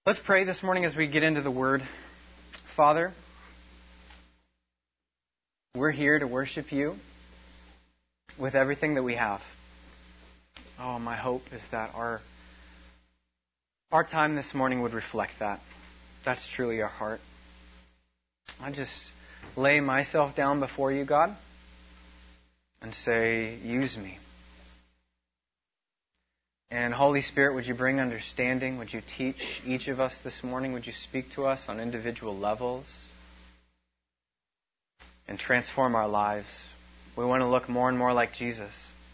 Let's pray this morning as we get into the Word. Father, we're here to worship You with everything that we have. Oh, my hope is that our time this morning would reflect that. That's truly our heart. I just lay myself down before You, God, and say, use me. And Holy Spirit, would You bring understanding? Would You teach each of us this morning? Would You speak to us on individual levels and transform our lives? We want to look more and more like Jesus.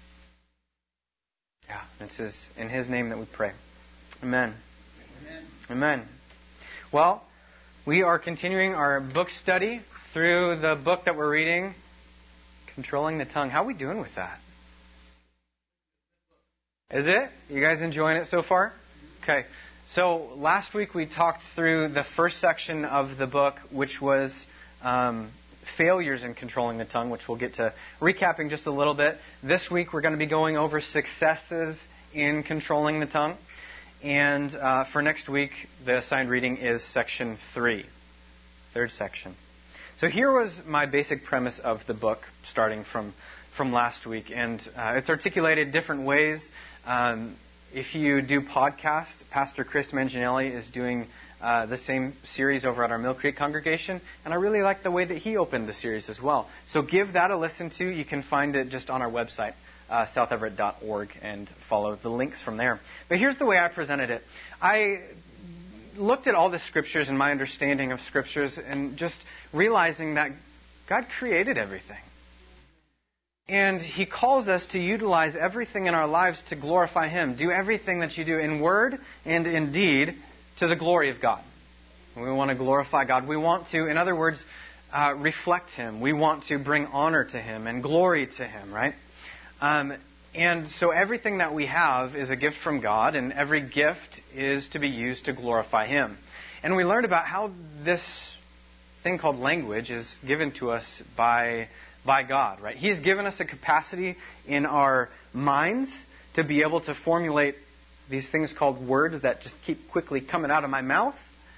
Yeah, it's in His name that we pray. Amen. Amen. Amen. Well, we are continuing our book study through the book that we're reading, Controlling the Tongue. How are we doing with that? Is it? You guys enjoying it so far? Okay. So last week we talked through the first section of the book, which was failures in controlling the tongue, which we'll get to recapping just a little bit. This week we're going to be going over successes in controlling the tongue. And for next week, the assigned reading is section 3, third section. So here was my basic premise of the book, starting from last week. And it's articulated different ways. If you do podcast, Pastor Chris Manginelli is doing the same series over at our Mill Creek congregation, and I really like the way that he opened the series as well. So give that a listen to. You can find it just on our website, southeverett.org, and follow the links from there. But here's the way I presented it. I looked at all the scriptures and my understanding of scriptures and just realizing that God created everything. And He calls us to utilize everything in our lives to glorify Him. Do everything that you do in word and in deed to the glory of God. We want to glorify God. We want to, in other words, reflect Him. We want to bring honor to Him and glory to Him, right? And so everything that we have is a gift from God, and every gift is to be used to glorify Him. And we learned about how this thing called language is given to us by God, right? He's given us a capacity in our minds to be able to formulate these things called words that just keep quickly coming out of my mouth,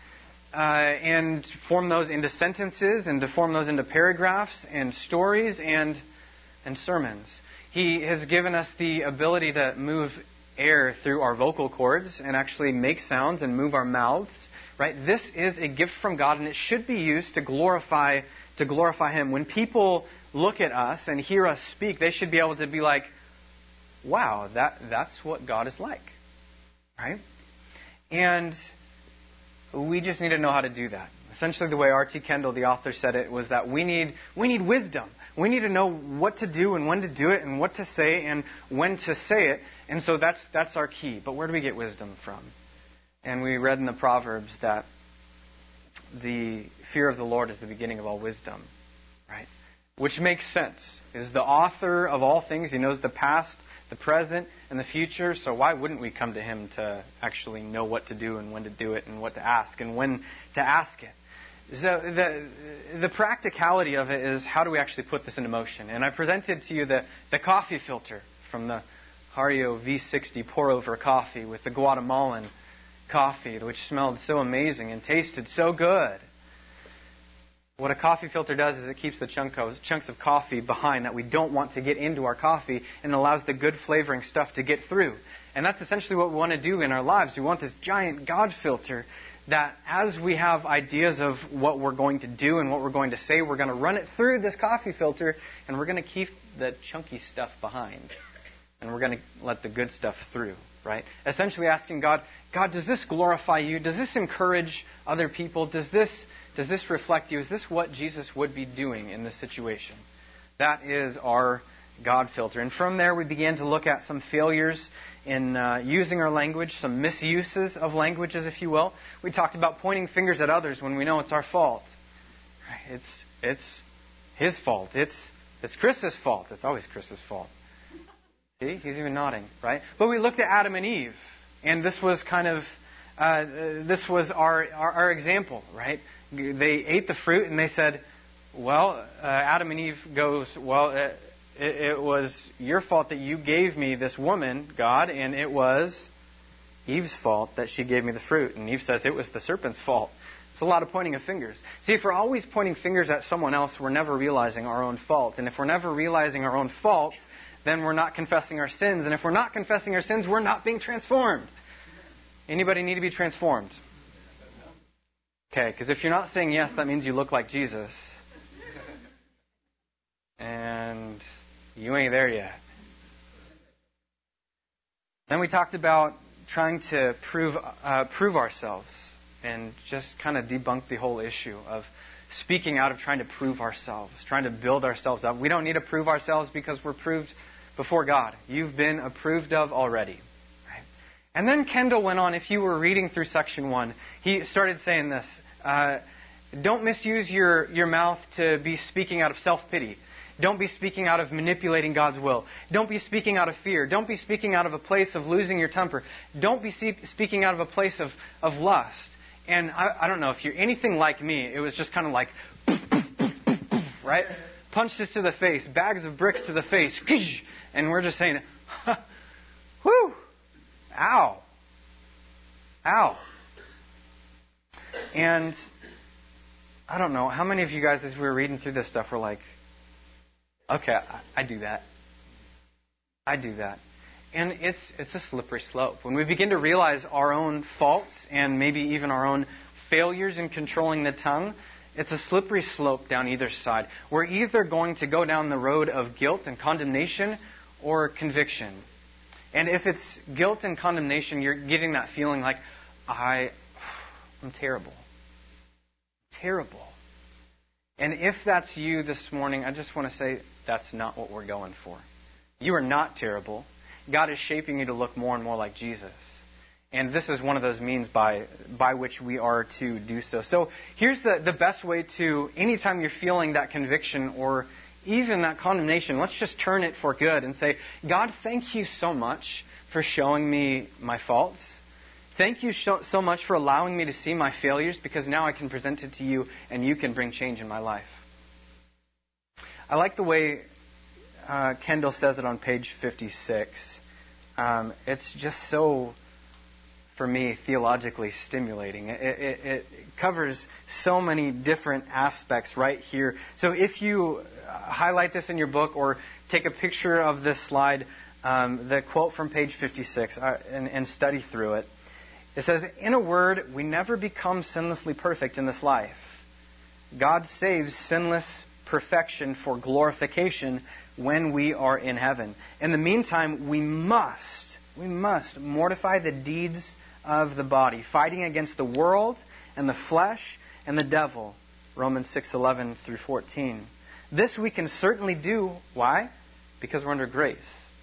and form those into sentences, and to form those into paragraphs and stories and sermons. He has given us the ability to move air through our vocal cords and actually make sounds and move our mouths, right? This is a gift from God, and it should be used to glorify Him. When people look at us and hear us speak, they should be able to be like, wow, that's what God is like, right? And we just need to know how to do that. Essentially, the way R.T. Kendall, the author, said it was that we need wisdom. We need to know what to do and when to do it and what to say and when to say it. And so that's our key. But where do we get wisdom from? And we read in the Proverbs that the fear of the Lord is the beginning of all wisdom, right? Which makes sense. He's the author of all things. He knows the past, the present, and the future. So why wouldn't we come to Him to actually know what to do and when to do it and what to ask and when to ask it? So the practicality of it is, how do we actually put this into motion? And I presented to you the coffee filter from the Hario V60 pour-over coffee with the Guatemalan coffee, which smelled so amazing and tasted so good. What a coffee filter does is it keeps the chunks of coffee behind that we don't want to get into our coffee, and allows the good flavoring stuff to get through. And that's essentially what we want to do in our lives. We want this giant God filter that as we have ideas of what we're going to do and what we're going to say, we're going to run it through this coffee filter, and we're going to keep the chunky stuff behind. And we're going to let the good stuff through, right? Essentially asking God, does this glorify You? Does this encourage other people? Does this reflect You? Is this what Jesus would be doing in this situation? That is our God filter. And from there we began to look at some failures in using our language, some misuses of languages, if you will. We talked about pointing fingers at others when we know it's our fault. Right? It's his fault. It's Chris's fault. It's always Chris's fault. See? He's even nodding, right? But we looked at Adam and Eve, and this was kind of our example, right? They ate the fruit and they said, well, Adam and Eve goes, well, it was your fault that you gave me this woman, God, and it was Eve's fault that she gave me the fruit. And Eve says it was the serpent's fault. It's a lot of pointing of fingers. See, if we're always pointing fingers at someone else, we're never realizing our own fault. And if we're never realizing our own fault, then we're not confessing our sins. And if we're not confessing our sins, we're not being transformed. Anybody need to be transformed? Okay, because if you're not saying yes, that means you look like Jesus. And you ain't there yet. Then we talked about trying to prove ourselves and just kind of debunk the whole issue of speaking out of trying to prove ourselves, trying to build ourselves up. We don't need to prove ourselves because we're proved before God. You've been approved of already. Right? And then Kendall went on, if you were reading through section 1, he started saying this, don't misuse your mouth to be speaking out of self-pity. Don't be speaking out of manipulating God's will. Don't be speaking out of fear. Don't be speaking out of a place of losing your temper. Don't be speaking out of a place of lust. And I don't know, if you're anything like me, it was just kind of like, right? Punches to the face, bags of bricks to the face, and we're just saying, whoo, ow, ow. And I don't know, how many of you guys, as we were reading through this stuff, were like, okay, I do that. I do that. And it's a slippery slope. When we begin to realize our own faults and maybe even our own failures in controlling the tongue, it's a slippery slope down either side. We're either going to go down the road of guilt and condemnation or conviction. And if it's guilt and condemnation, you're getting that feeling like, I'm terrible. Terrible. And if that's you this morning, I just want to say that's not what we're going for. You are not terrible. God is shaping you to look more and more like Jesus. And this is one of those means by which we are to do so. So here's the best way to, anytime you're feeling that conviction or even that condemnation, let's just turn it for good and say, God, thank you so much for showing me my faults. Thank you so much for allowing me to see my failures, because now I can present it to you and you can bring change in my life. I like the way Kendall says it on page 56. It's just so, for me, theologically stimulating. It covers so many different aspects right here. So if you highlight this in your book or take a picture of this slide, the quote from page 56, and study through it. It says, in a word, we never become sinlessly perfect in this life. God saves sinless perfection for glorification when we are in heaven. In the meantime, we must mortify the deeds of the body, fighting against the world and the flesh and the devil. Romans 6:11 through 14. This we can certainly do. Why? Because we're under grace.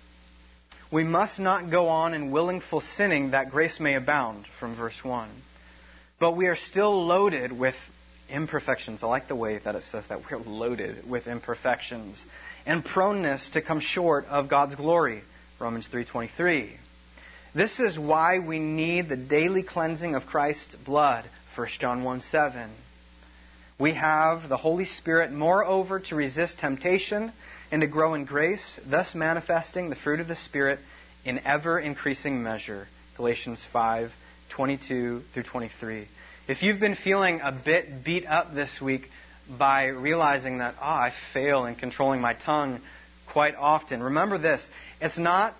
We must not go on in willful sinning that grace may abound, from verse 1. But we are still loaded with imperfections. I like the way that it says that. We're loaded with imperfections and proneness to come short of God's glory, Romans 3:23. This is why we need the daily cleansing of Christ's blood, 1 John 1:7. We have the Holy Spirit, moreover, to resist temptation and to grow in grace, thus manifesting the fruit of the Spirit in ever-increasing measure. Galatians 5:22 through 23. If you've been feeling a bit beat up this week by realizing that, I fail in controlling my tongue quite often, remember this. It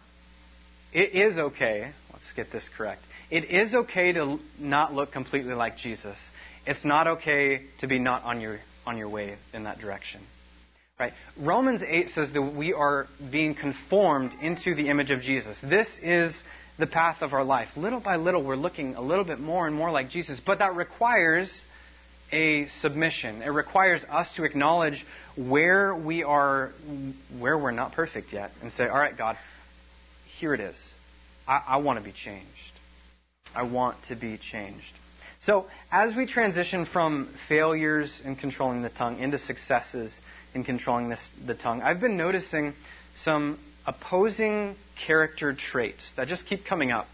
is okay, let's get this correct. It is okay to not look completely like Jesus. It's not okay to be not on your way in that direction. Right? Romans 8 says that we are being conformed into the image of Jesus. This is the path of our life. Little by little, we're looking a little bit more and more like Jesus. But that requires a submission. It requires us to acknowledge where we're not perfect yet. And say, all right, God, here it is. I want to be changed. I want to be changed. So, as we transition from failures in controlling the tongue into successes in controlling the tongue, I've been noticing some opposing character traits that just keep coming up.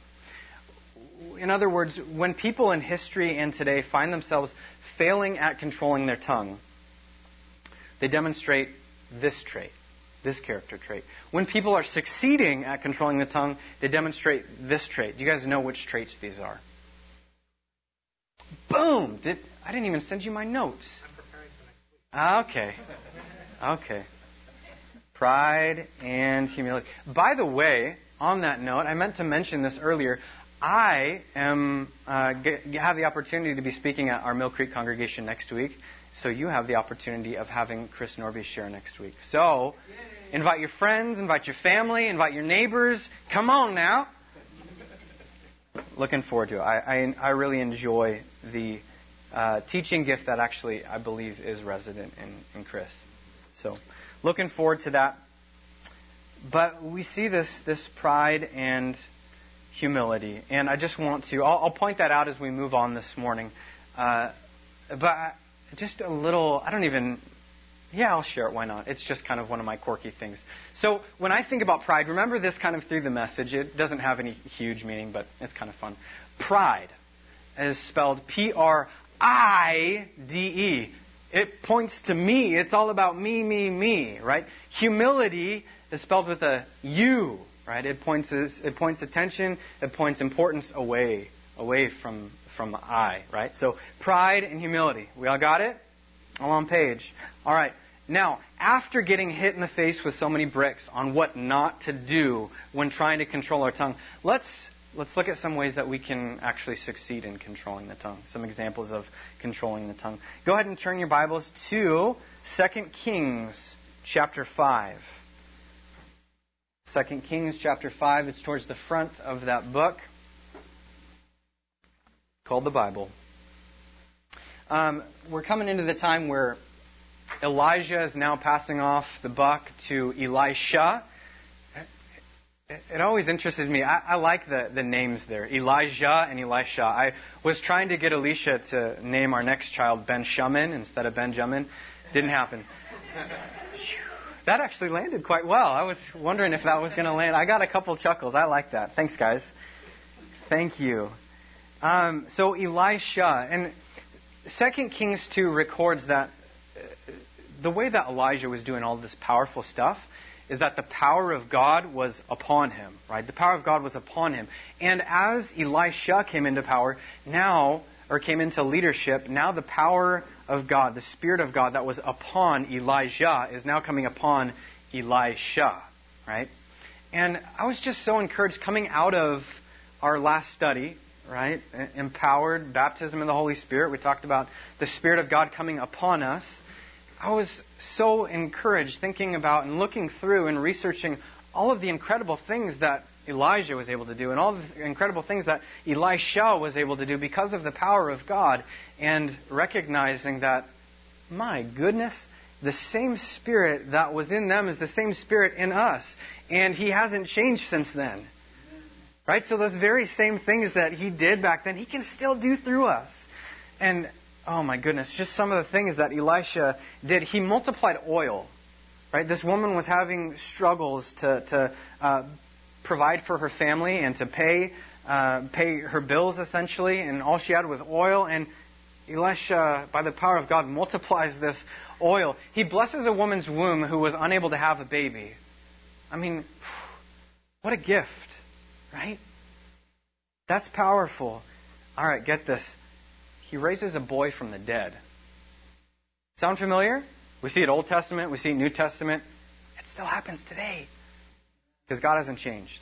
In other words, when people in history and today find themselves failing at controlling their tongue, they demonstrate this trait. this character trait. When people are succeeding at controlling the tongue, they demonstrate this trait. Do you guys know which traits these are? Boom! I didn't even send you my notes. I'm preparing for next week. Okay. Pride and humility. By the way, on that note, I meant to mention this earlier. I have the opportunity to be speaking at our Mill Creek congregation next week. So you have the opportunity of having Chris Norby share next week. So invite your friends, invite your family, invite your neighbors. Come on now. Looking forward to it. I really enjoy the teaching gift that actually I believe is resident in Chris. So looking forward to that. But we see this pride and humility. And I just want to, I'll point that out as we move on this morning. But just a little, I'll share it, why not? It's just kind of one of my quirky things. So when I think about pride, remember this kind of through the message. It doesn't have any huge meaning, but it's kind of fun. Pride is spelled Pride. It points to me. It's all about me, right? Humility is spelled with a U, right? It points attention, it points importance away from I, right? So pride and humility. We all got it? All on page. All right. Now, after getting hit in the face with so many bricks on what not to do when trying to control our tongue, let's look at some ways that we can actually succeed in controlling the tongue. Some examples of controlling the tongue. Go ahead and turn your Bibles to 2 Kings chapter 5. 2 Kings chapter 5. It's towards the front of that book called the Bible. We're coming into the time where Elijah is now passing off the buck to Elisha. It always interested me. I like the names there, Elijah and Elisha. I was trying to get Alicia to name our next child Ben-Shamin instead of Benjamin. Didn't happen. That actually landed quite well. I was wondering if that was going to land. I got a couple chuckles. I like that. Thanks, guys. Thank you. So Elisha, and 2 Kings 2 records that the way that Elijah was doing all this powerful stuff is that the power of God was upon him, right? The power of God was upon him. And as Elisha came into power, came into leadership, now the power of God, the Spirit of God that was upon Elijah is now coming upon Elisha, right? And I was just so encouraged coming out of our last study, right? Empowered, baptism in the Holy Spirit. We talked about the Spirit of God coming upon us. I was so encouraged thinking about and looking through and researching all of the incredible things that Elijah was able to do and all the incredible things that Elisha was able to do because of the power of God, and recognizing that, my goodness, the same Spirit that was in them is the same Spirit in us, and He hasn't changed since then. Right? So those very same things that He did back then, He can still do through us. And, oh my goodness, just some of the things that Elisha did. He multiplied oil. Right? This woman was having struggles to provide for her family and to pay her bills, essentially. And all she had was oil. And Elisha, by the power of God, multiplies this oil. He blesses a woman's womb who was unable to have a baby. I mean, what a gift. Right? That's powerful. All right, get this. He raises a boy from the dead. Sound familiar? We see it Old Testament. We see it New Testament. It still happens today. Because God hasn't changed.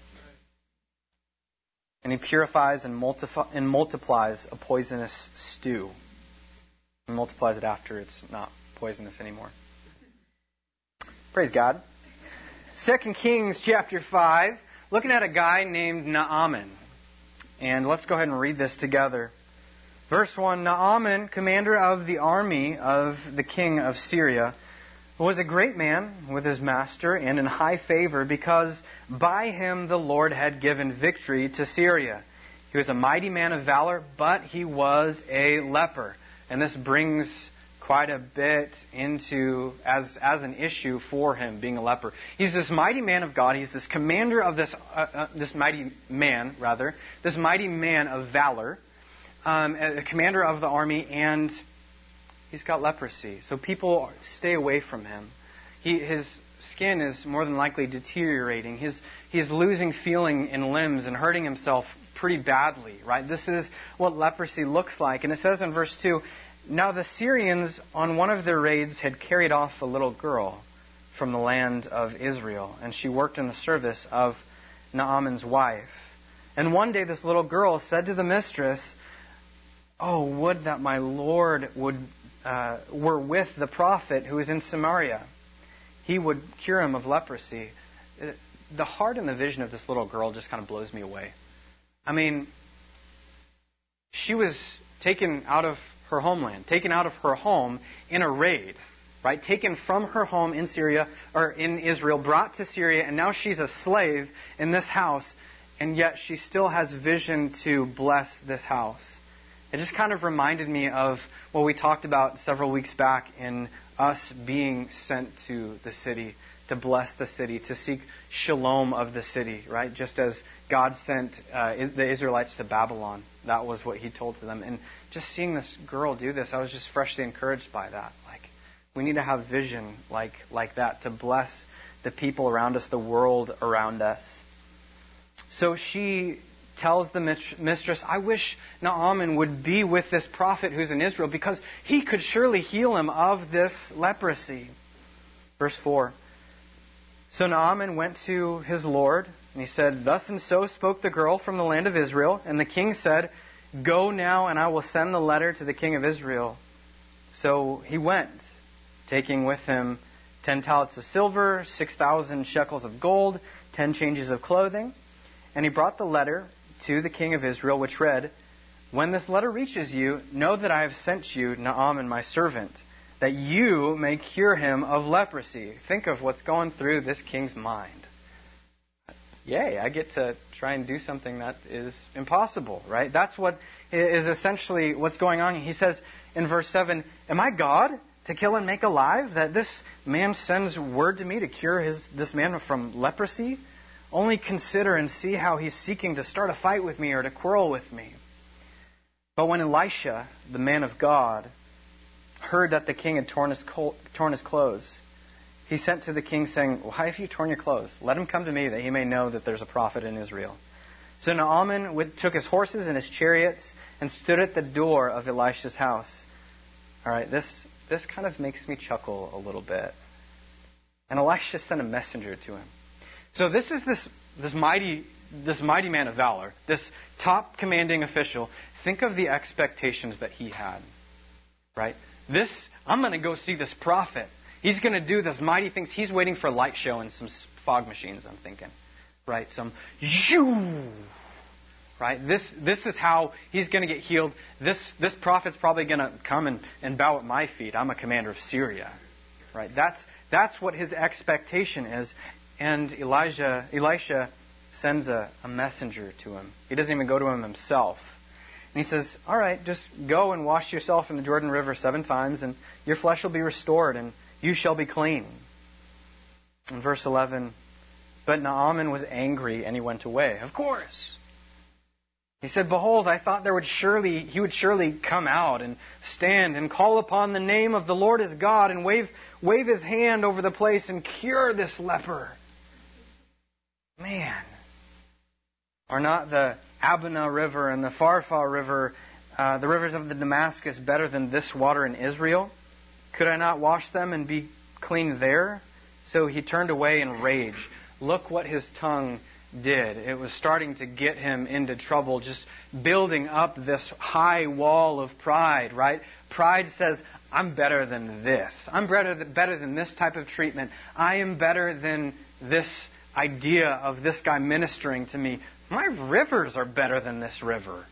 And He purifies and multiplies a poisonous stew. And multiplies it after it's not poisonous anymore. Praise God. 2 Kings chapter 5. Looking at a guy named Naaman. And let's go ahead and read this together. Verse 1, Naaman, commander of the army of the king of Syria, was a great man with his master and in high favor because by him the Lord had given victory to Syria. He was a mighty man of valor, but he was a leper. And this brings quite a bit into as an issue for him, being a leper. He's this mighty man of God. He's this commander of this mighty man of valor, a commander of the army, and he's got leprosy. So people stay away from him. His skin is more than likely deteriorating. He's losing feeling in limbs and hurting himself pretty badly, right? This is what leprosy looks like. And it says in verse 2, "Now the Syrians on one of their raids had carried off a little girl from the land of Israel, and she worked in the service of Naaman's wife. And one day this little girl said to the mistress, 'Oh, would that my Lord were with the prophet who is in Samaria. He would cure him of leprosy.'" The heart and the vision of this little girl just kind of blows me away. I mean, she was taken out of her homeland, taken out of her home in a raid, right? Taken from her home in Syria or in Israel, brought to Syria, and now she's a slave in this house, and yet she still has vision to bless this house. It just kind of reminded me of what we talked about several weeks back in us being sent to the city, to bless the city, to seek shalom of the city, right? Just as God sent the Israelites to Babylon. That was what He told to them. And just seeing this girl do this, I was just freshly encouraged by that. Like, we need to have vision like that to bless the people around us, the world around us. So she tells the mistress, "I wish Naaman would be with this prophet who's in Israel, because he could surely heal him of this leprosy." Verse 4. "So Naaman went to his lord, and he said, 'Thus and so spoke the girl from the land of Israel.' And the king said, 'Go now, and I will send the letter to the king of Israel.' So he went, taking with him 10 talents of silver, 6,000 shekels of gold, 10 changes of clothing. And he brought the letter to the king of Israel, which read, 'When this letter reaches you, know that I have sent you Naaman, my servant, that you may cure him of leprosy.'" Think of what's going through this king's mind. Yay, I get to try and do something that is impossible, right? That's what is essentially what's going on. He says in verse 7, "Am I God to kill and make alive, that this man sends word to me to cure this man from leprosy? Only consider and see how he's seeking to start a fight with me or to quarrel with me." But when Elisha, the man of God, heard that the king had torn his clothes, he sent to the king saying, "Why have you torn your clothes? Let him come to me, that he may know that there's a prophet in Israel." So Naaman took his horses and his chariots and stood at the door of Elisha's house. All right, this kind of makes me chuckle a little bit. And Elisha sent a messenger to him. So this is this mighty man of valor, this top commanding official. Think of the expectations that he had, right? I'm going to go see this prophet. He's going to do this mighty things. He's waiting for a light show and some fog machines, I'm thinking, right? Some shoo, right? This is how he's going to get healed. This prophet's probably going to come and bow at my feet. I'm a commander of Syria, right? That's what his expectation is. And Elisha sends a messenger to him. He doesn't even go to him himself. And he says, "All right, just go and wash yourself in the Jordan River 7 times, and your flesh will be restored, and you shall be clean." In verse 11, "But Naaman was angry, and he went away." Of course. He said, "Behold, I thought he would surely come out and stand and call upon the name of the Lord his God and wave his hand over the place and cure this leper." Man, are not the Abana River and the Pharpar River, the rivers of the Damascus, better than this water in Israel? Could I not wash them and be clean there? So he turned away in rage. Look what his tongue did. It was starting to get him into trouble, just building up this high wall of pride, right? Pride says, "I'm better than this. I'm better than this type of treatment. I am better than this idea of this guy ministering to me. My rivers are better than this river."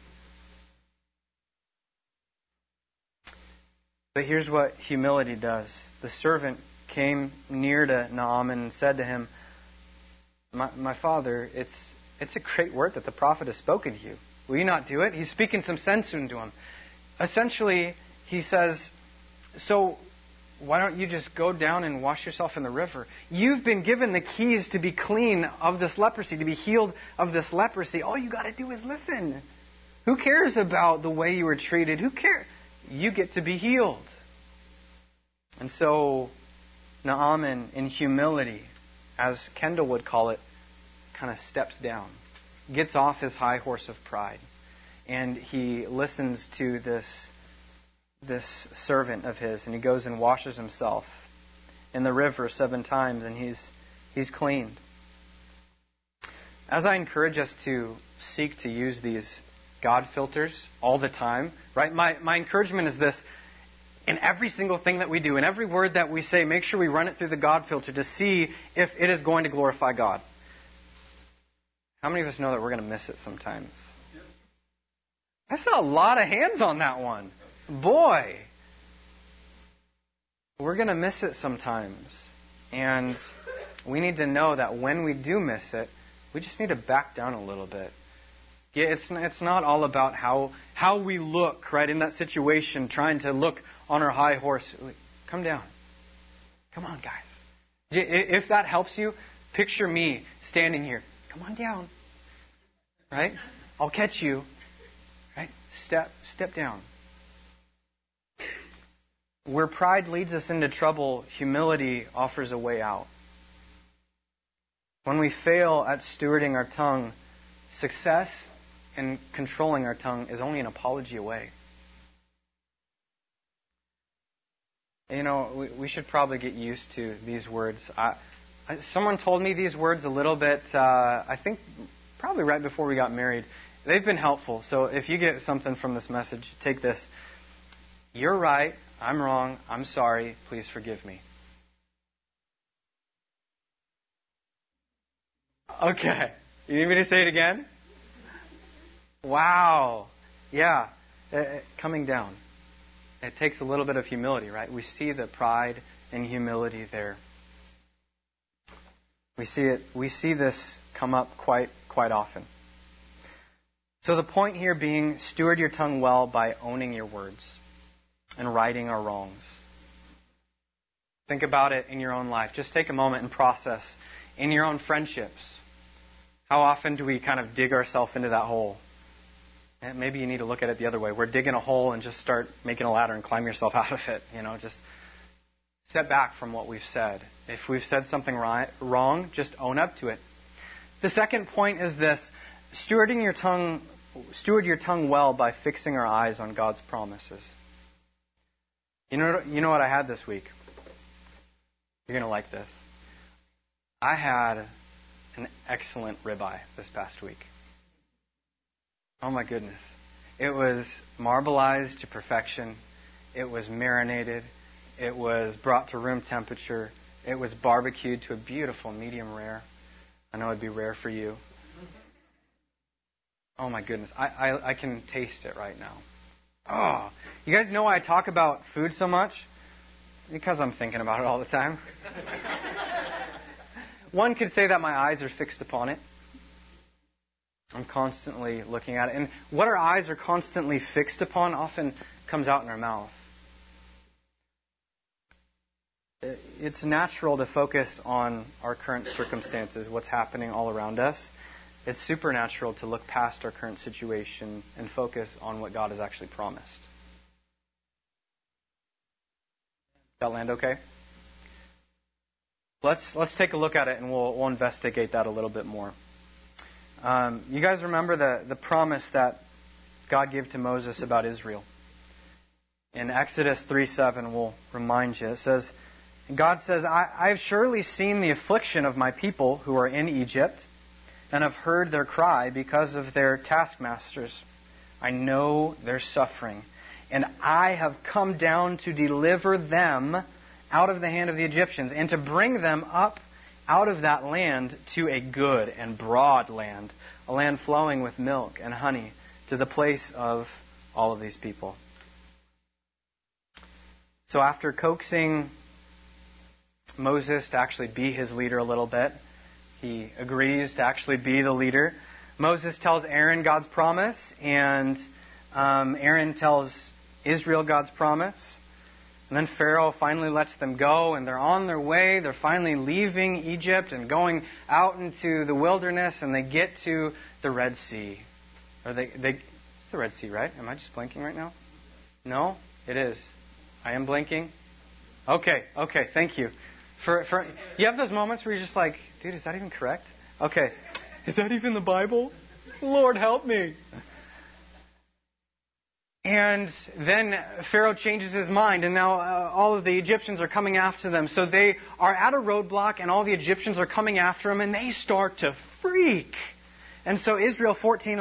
But here's what humility does. The servant came near to Naaman and said to him, My father, it's a great word that the prophet has spoken to you. Will you not do it?" He's speaking some sense into him. Essentially, he says, "So why don't you just go down and wash yourself in the river? You've been given the keys to be clean of this leprosy, to be healed of this leprosy. All you got to do is listen. Who cares about the way you were treated? Who cares? You get to be healed." And so Naaman, in humility, as Kendall would call it, kind of steps down, gets off his high horse of pride, and he listens to this servant of his, and he goes and washes himself in the river 7 times, and he's cleaned. As I encourage us to seek to use these God filters all the time, right? My encouragement is this: in every single thing that we do, in every word that we say, make sure we run it through the God filter to see if it is going to glorify God. How many of us know that we're going to miss it sometimes? I saw a lot of hands on that one. Boy, we're going to miss it sometimes. And we need to know that when we do miss it, we just need to back down a little bit. It's not all about how we look, right, in that situation, trying to look on our high horse. Come down. Come on, guys. If that helps you, picture me standing here. Come on down. Right? I'll catch you. Right? Step down. Where pride leads us into trouble, humility offers a way out. When we fail at stewarding our tongue, success in controlling our tongue is only an apology away. You know, we should probably get used to these words. Someone told me these words a little bit, I think probably right before we got married. They've been helpful. So if you get something from this message, take this. You're right. I'm wrong. I'm sorry. Please forgive me. Okay. You need me to say it again? Wow. Yeah. Coming down. It takes a little bit of humility, right? We see the pride and humility there. We see it. We see this come up quite often. So the point here being, steward your tongue well by owning your words and righting our wrongs. Think about it in your own life. Just take a moment and process in your own friendships. How often do we kind of dig ourselves into that hole? And maybe you need to look at it the other way. We're digging a hole and just start making a ladder and climb yourself out of it. You know, just step back from what we've said. If we've said something wrong, just own up to it. The second point is this: steward your tongue well by fixing our eyes on God's promises. You know what I had this week? You're going to like this. I had an excellent ribeye this past week. Oh my goodness. It was marbleized to perfection. It was marinated. It was brought to room temperature. It was barbecued to a beautiful medium rare. I know it'd be rare for you. Oh my goodness. I can taste it right now. Oh, you guys know why I talk about food so much? Because I'm thinking about it all the time. One could say that my eyes are fixed upon it. I'm constantly looking at it. And what our eyes are constantly fixed upon often comes out in our mouth. It's natural to focus on our current circumstances, what's happening all around us. It's supernatural to look past our current situation and focus on what God has actually promised. That land okay? Let's take a look at it and we'll investigate that a little bit more. You guys remember the promise that God gave to Moses about Israel. In Exodus 3:7, we'll remind you. It says, God says, I have surely seen the affliction of my people who are in Egypt, and have heard their cry because of their taskmasters. I know their suffering, and I have come down to deliver them out of the hand of the Egyptians, and to bring them up out of that land to a good and broad land, a land flowing with milk and honey, to the place of all of these people. So after coaxing Moses to actually be his leader a little bit, he agrees to actually be the leader. Moses tells Aaron God's promise, and Aaron tells Israel God's promise. And then Pharaoh finally lets them go, and they're on their way. They're finally leaving Egypt and going out into the wilderness, and they get to the Red Sea. It's the Red Sea, right? Am I just blinking right now? No? It is. I am blinking? Okay, thank you. You have those moments where you're just like, dude, is that even correct? Okay. Is that even the Bible? Lord, help me. And then Pharaoh changes his mind, and now all of the Egyptians are coming after them. So they are at a roadblock, and all the Egyptians are coming after them, and they start to freak. And so Exodus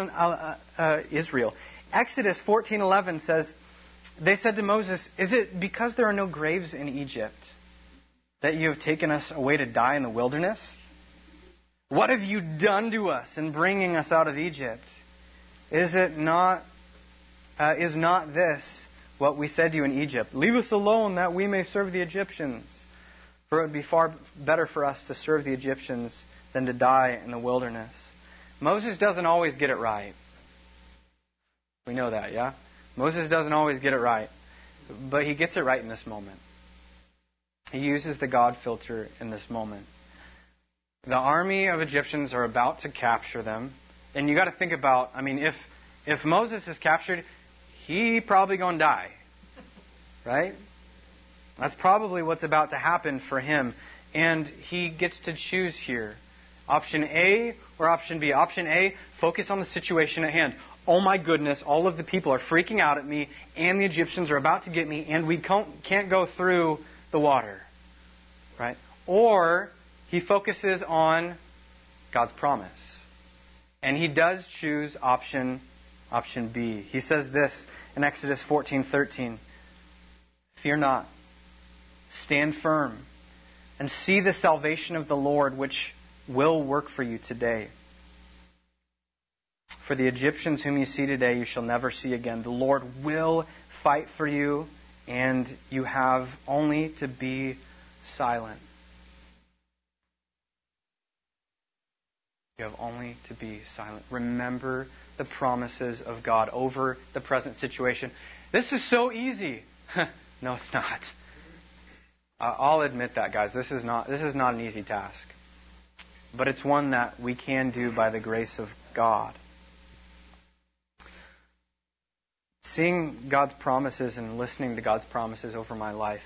14:11 says, they said to Moses, "Is it because there are no graves in Egypt that you have taken us away to die in the wilderness? What have you done to us in bringing us out of Egypt? Is not this what we said to you in Egypt? Leave us alone that we may serve the Egyptians. For it would be far better for us to serve the Egyptians than to die in the wilderness." Moses doesn't always get it right. We know that, yeah? Moses doesn't always get it right. But he gets it right in this moment. He uses the God filter in this moment. The army of Egyptians are about to capture them. And you got to think about, if Moses is captured, he probably going to die. Right? That's probably what's about to happen for him. And he gets to choose here. Option A or option B. Option A, focus on the situation at hand. Oh my goodness, all of the people are freaking out at me, and the Egyptians are about to get me, and we can't go through the water. Right? Or he focuses on God's promise. And he does choose option B. He says this in Exodus 14:13. "Fear not, stand firm, and see the salvation of the Lord, which will work for you today. For the Egyptians whom you see today, you shall never see again. The Lord will fight for you, and you have only to be silent." You have only to be silent. Remember the promises of God over the present situation. This is so easy. No, it's not. I'll admit that, guys. This is not an easy task. But it's one that we can do by the grace of God. Seeing God's promises and listening to God's promises over my life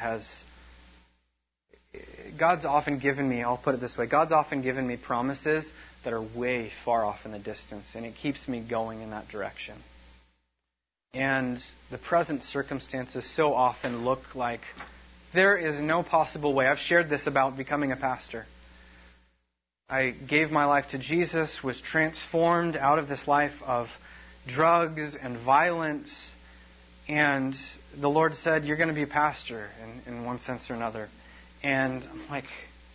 God's often given me, I'll put it this way, God's often given me promises that are way far off in the distance, and it keeps me going in that direction. And the present circumstances so often look like there is no possible way. I've shared this about becoming a pastor. I gave my life to Jesus, was transformed out of this life of drugs and violence, and the Lord said, "You're going to be a pastor in one sense or another." And I'm like,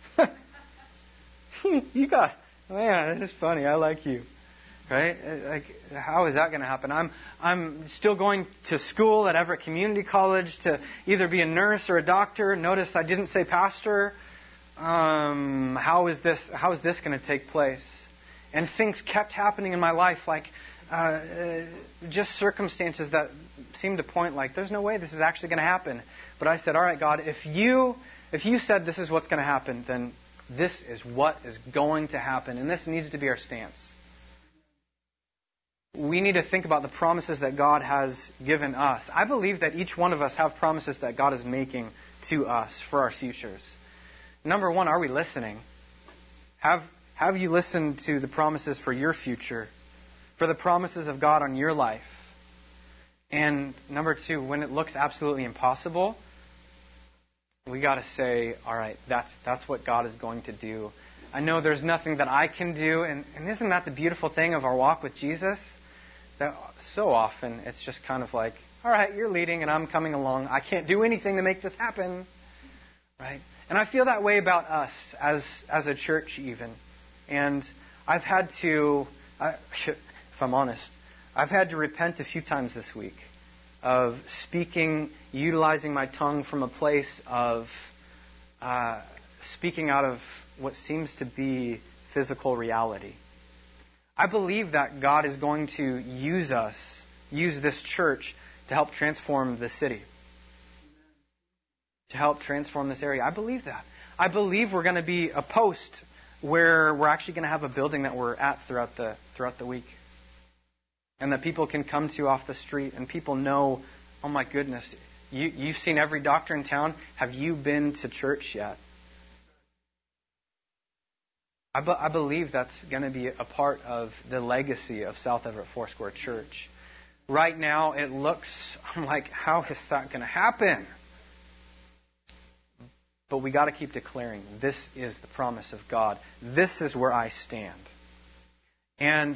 man, this is funny. I like you. Right? Like, how is that going to happen? I'm still going to school at Everett Community College to either be a nurse or a doctor. Notice I didn't say pastor. How is this going to take place? And things kept happening in my life, like just circumstances that seemed to point like there's no way this is actually going to happen. But I said, all right, God, if you said this is what's going to happen, then this is what is going to happen. And this needs to be our stance. We need to think about the promises that God has given us. I believe that each one of us have promises that God is making to us for our futures. Number one, are we listening? Have you listened to the promises for your future? For the promises of God on your life? And number two, when it looks absolutely impossible, we got to say, all right, that's what God is going to do. I know there's nothing that I can do. And isn't that the beautiful thing of our walk with Jesus? That so often it's just kind of like, all right, you're leading and I'm coming along. I can't do anything to make this happen. Right? And I feel that way about us as a church even. And I've had to, if I'm honest, I've had to repent a few times this week of speaking, utilizing my tongue from a place of speaking out of what seems to be physical reality. I believe that God is going to use this church to help transform the city. To help transform this area. I believe that. I believe we're going to be a post where we're actually going to have a building that we're at throughout the week. And that people can come to off the street and people know, oh my goodness, you've seen every doctor in town. Have you been to church yet? I believe that's going to be a part of the legacy of South Everett Foursquare Church. Right now, it looks, I'm like, how is that going to happen? But we got to keep declaring, this is the promise of God. This is where I stand. And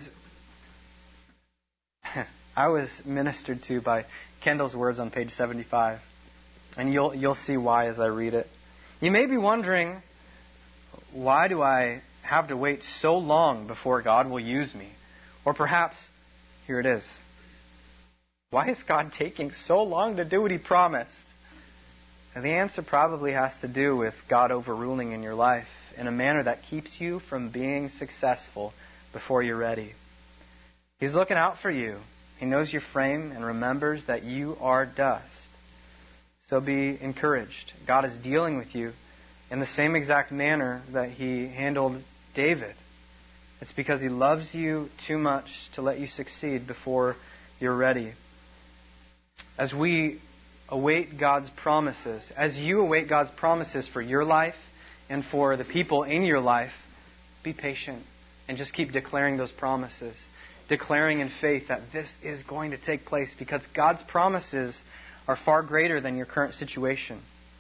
I was ministered to by Kendall's words on page 75. And you'll see why as I read it. You may be wondering, why do I have to wait so long before God will use me? Or perhaps, here it is. Why is God taking so long to do what He promised? And the answer probably has to do with God overruling in your life in a manner that keeps you from being successful before you're ready. He's looking out for you. He knows your frame and remembers that you are dust. So be encouraged. God is dealing with you in the same exact manner that He handled David. It's because He loves you too much to let you succeed before you're ready. As we await God's promises, as you await God's promises for your life and for the people in your life, be patient and just keep declaring those promises. Declaring in faith that this is going to take place because God's promises are far greater than your current situation.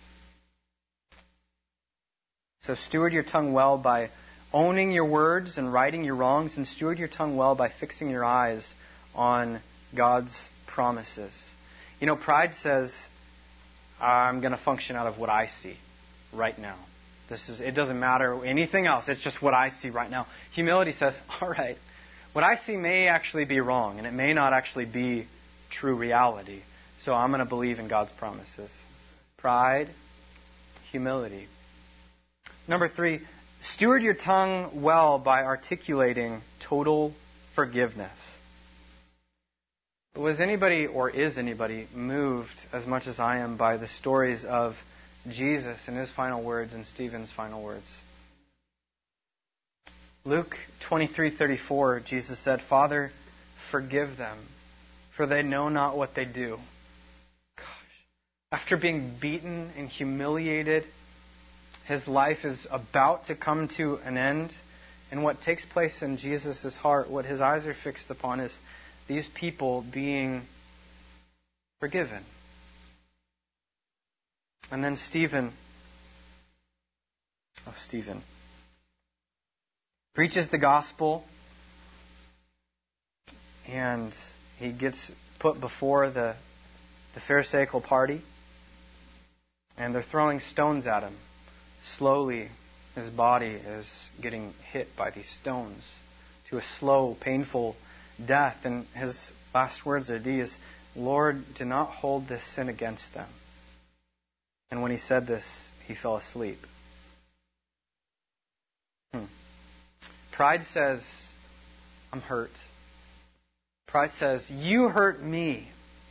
So steward your tongue well by owning your words and righting your wrongs, and steward your tongue well by fixing your eyes on God's promises. You know, pride says, I'm going to function out of what I see right now. It doesn't matter anything else. It's just what I see right now. Humility says, all right, what I see may actually be wrong, and it may not actually be true reality. So I'm going to believe in God's promises. Pride, humility. Number 3, steward your tongue well by articulating total forgiveness. Was anybody, or is anybody, moved as much as I am by the stories of Jesus and His final words and Stephen's final words? Luke 23:34, Jesus said, Father, forgive them, for they know not what they do. Gosh. After being beaten and humiliated, His life is about to come to an end. And what takes place in Jesus' heart, what His eyes are fixed upon, is these people being forgiven. And then Stephen preaches the gospel, and he gets put before the Pharisaical party, and they're throwing stones at him. Slowly, his body is getting hit by these stones to a slow, painful death. And his last words are these, Lord, do not hold this sin against them. And when he said this, he fell asleep. Pride says, I'm hurt. Pride says, you hurt me.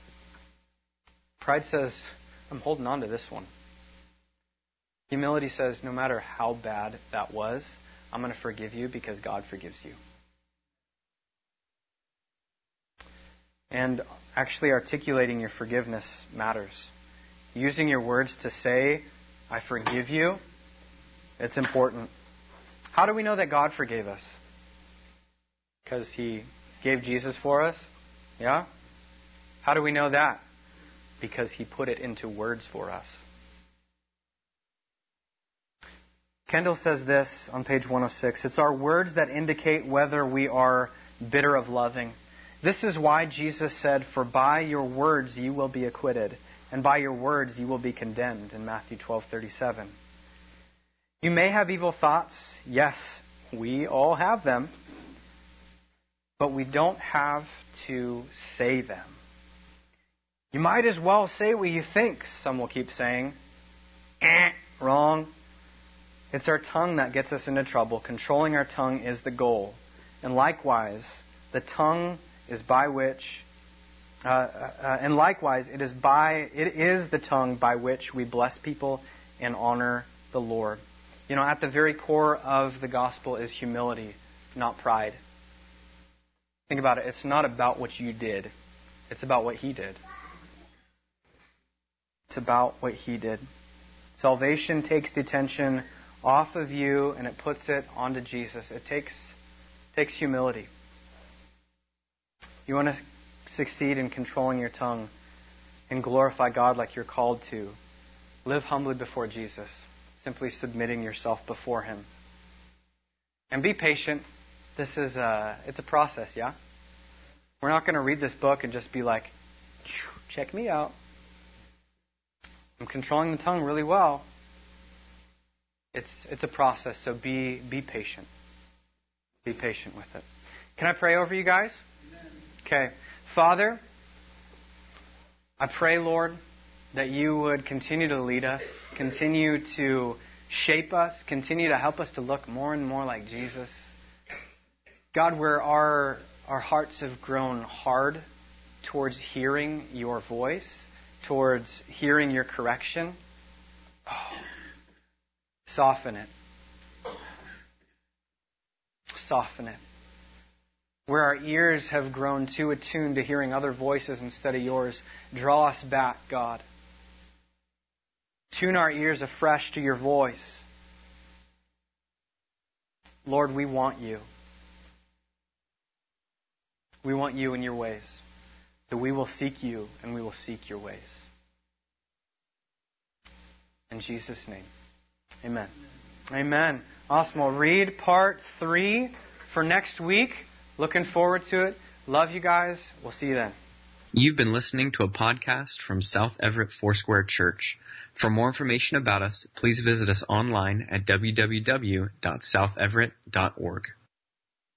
Pride says, I'm holding on to this one. Humility says, no matter how bad that was, I'm going to forgive you because God forgives you. And actually articulating your forgiveness matters. Using your words to say, I forgive you, it's important. How do we know that God forgave us? Because He gave Jesus for us? Yeah? How do we know that? Because He put it into words for us. Kendall says this on page 106. It's our words that indicate whether we are bitter of loving. This is why Jesus said, for by your words you will be acquitted, and by your words you will be condemned, in Matthew 12:37. You may have evil thoughts. Yes, we all have them. But we don't have to say them. You might as well say what you think, some will keep saying. Wrong. It's our tongue that gets us into trouble. Controlling our tongue is the goal. And likewise, the tongue is by which, it is the tongue by which we bless people and honor the Lord. You know, at the very core of the gospel is humility, not pride. Think about it. It's not about what you did. It's about what He did. It's about what He did. Salvation takes the attention off of you and it puts it onto Jesus. It takes humility. You want to succeed in controlling your tongue and glorify God like you're called to. Live humbly before Jesus, simply submitting yourself before Him. And be patient. It's a process, yeah? We're not going to read this book and just be like, check me out. I'm controlling the tongue really well. It's a process, so be patient. Be patient with it. Can I pray over you guys? Amen. Okay. Father, I pray, Lord, that you would continue to lead us, continue to shape us, continue to help us to look more and more like Jesus. God, where our hearts have grown hard towards hearing your voice, towards hearing your correction, soften it. Soften it. Where our ears have grown too attuned to hearing other voices instead of yours, draw us back, God. Tune our ears afresh to your voice. Lord, we want you. We want you in your ways. So we will seek you and we will seek your ways. In Jesus' name. Amen. Amen. Awesome. We'll read part 3 for next week. Looking forward to it. Love you guys. We'll see you then. You've been listening to a podcast from South Everett Foursquare Church. For more information about us, please visit us online at www.southeverett.org.